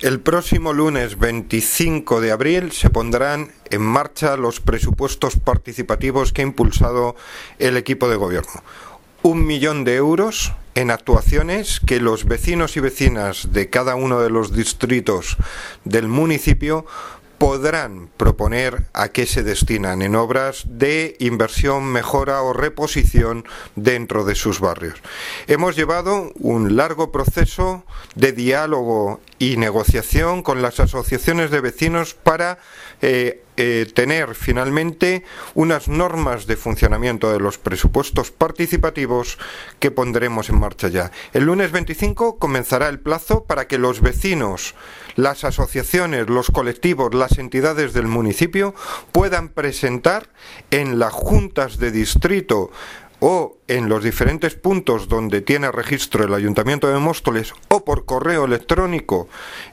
El próximo lunes 25 de abril se pondrán en marcha los presupuestos participativos que ha impulsado el equipo de gobierno. 1 millón de euros en actuaciones que los vecinos y vecinas de cada uno de los distritos del municipio podrán proponer a qué se destinan en obras de inversión, mejora o reposición dentro de sus barrios. Hemos llevado un largo proceso de diálogo y negociación con las asociaciones de vecinos para tener finalmente unas normas de funcionamiento de los presupuestos participativos que pondremos en marcha ya. El lunes 25 comenzará el plazo para que los vecinos, las asociaciones, los colectivos, las entidades del municipio puedan presentar en las juntas de distrito o en los diferentes puntos donde tiene registro el Ayuntamiento de Móstoles o por correo electrónico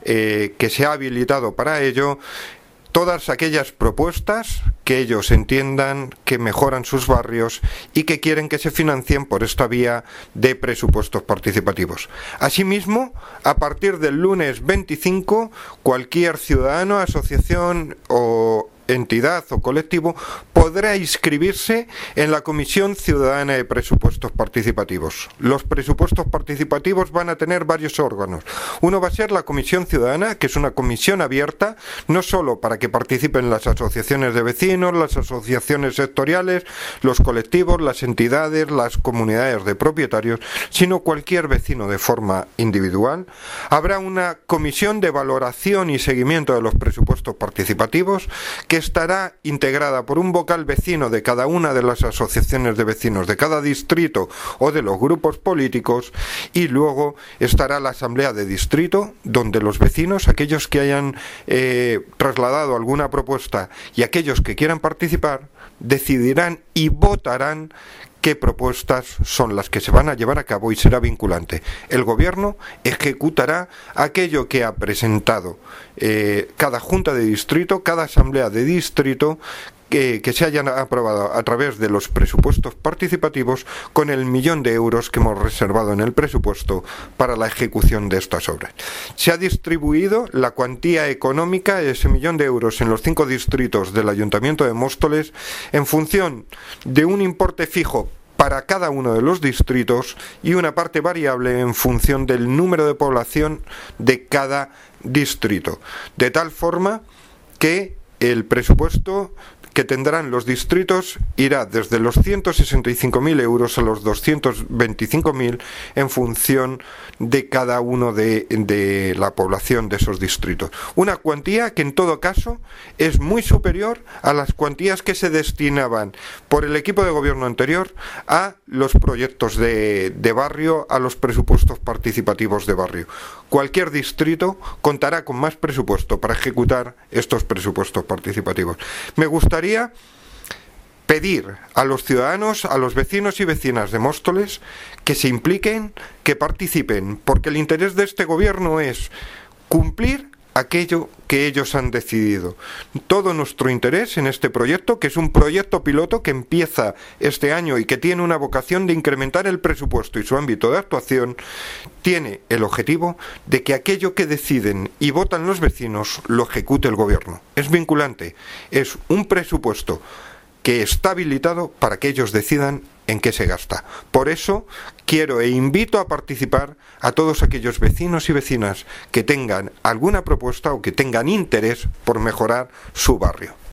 que se ha habilitado para ello, todas aquellas propuestas que ellos entiendan que mejoran sus barrios y que quieren que se financien por esta vía de presupuestos participativos. Asimismo, a partir del lunes 25, cualquier ciudadano, asociación o entidad o colectivo podrá inscribirse en la Comisión Ciudadana de Presupuestos Participativos. Los presupuestos participativos van a tener varios órganos. Uno va a ser la Comisión Ciudadana, que es una comisión abierta, no solo para que participen las asociaciones de vecinos, las asociaciones sectoriales, los colectivos, las entidades, las comunidades de propietarios, sino cualquier vecino de forma individual. Habrá una comisión de valoración y seguimiento de los presupuestos participativos que estará integrada por un vocal vecino de cada una de las asociaciones de vecinos de cada distrito o de los grupos políticos, y luego estará la asamblea de distrito donde los vecinos, aquellos que hayan trasladado alguna propuesta y aquellos que quieran participar, decidirán y votarán qué propuestas son las que se van a llevar a cabo y será vinculante. El Gobierno ejecutará aquello que ha presentado cada junta de distrito, cada asamblea de distrito, que se hayan aprobado a través de los presupuestos participativos con el 1 millón de euros que hemos reservado en el presupuesto para la ejecución de estas obras. Se ha distribuido la cuantía económica de ese 1 millón de euros en los 5 distritos del Ayuntamiento de Móstoles en función de un importe fijo para cada uno de los distritos y una parte variable en función del número de población de cada distrito, de tal forma que el presupuesto que tendrán los distritos irá desde los 165.000 euros a los 225.000 en función de cada uno de la población de esos distritos. Una cuantía que en todo caso es muy superior a las cuantías que se destinaban por el equipo de gobierno anterior a los proyectos de barrio, a los presupuestos participativos de barrio. Cualquier distrito contará con más presupuesto para ejecutar estos presupuestos participativos. Me gustaría pedir a los ciudadanos, a los vecinos y vecinas de Móstoles que se impliquen, que participen, porque el interés de este gobierno es cumplir aquello que ellos han decidido. Todo nuestro interés en este proyecto, que es un proyecto piloto que empieza este año y que tiene una vocación de incrementar el presupuesto y su ámbito de actuación, tiene el objetivo de que aquello que deciden y votan los vecinos lo ejecute el gobierno. Es vinculante, es un presupuesto que está habilitado para que ellos decidan en qué se gasta. Por eso quiero e invito a participar a todos aquellos vecinos y vecinas que tengan alguna propuesta o que tengan interés por mejorar su barrio.